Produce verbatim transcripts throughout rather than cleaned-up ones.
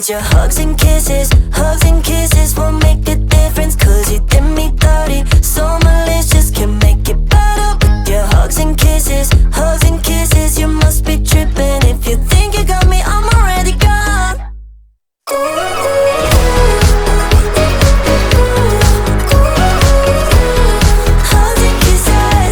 your hugs and kisses. Hugs and kisses won't make a difference, cause you did me dirty. So malicious, can make it better with your hugs and kisses. Hugs and kisses, you must be tripping if you think you got me, I'm already gone. Hugs and kisses.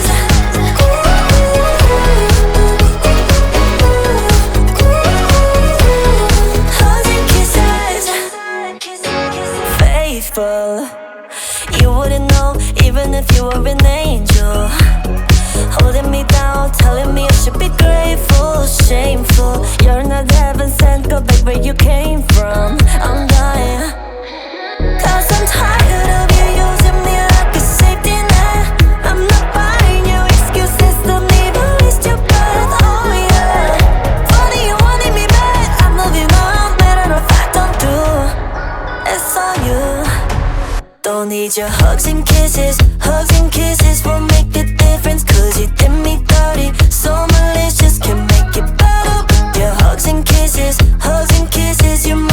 Hugs and kisses. Faithful, you wouldn't know even if you were an angel. Holding me down, telling me I should be grateful. Shameful, you're not heaven sent, go back where you came from. I'm dying, cause I'm tired of you using me like a safety net. I'm not buying your excuses, don't even waste your breath. Oh yeah, funny you wanted me back, I'm moving on, matter of fact I'm through. It's on you. Don't need your hugs and kisses. Hugs and kisses won't make a difference, cause you did me dirty. So malicious, can make it better with your hugs and kisses. Hugs and kisses, you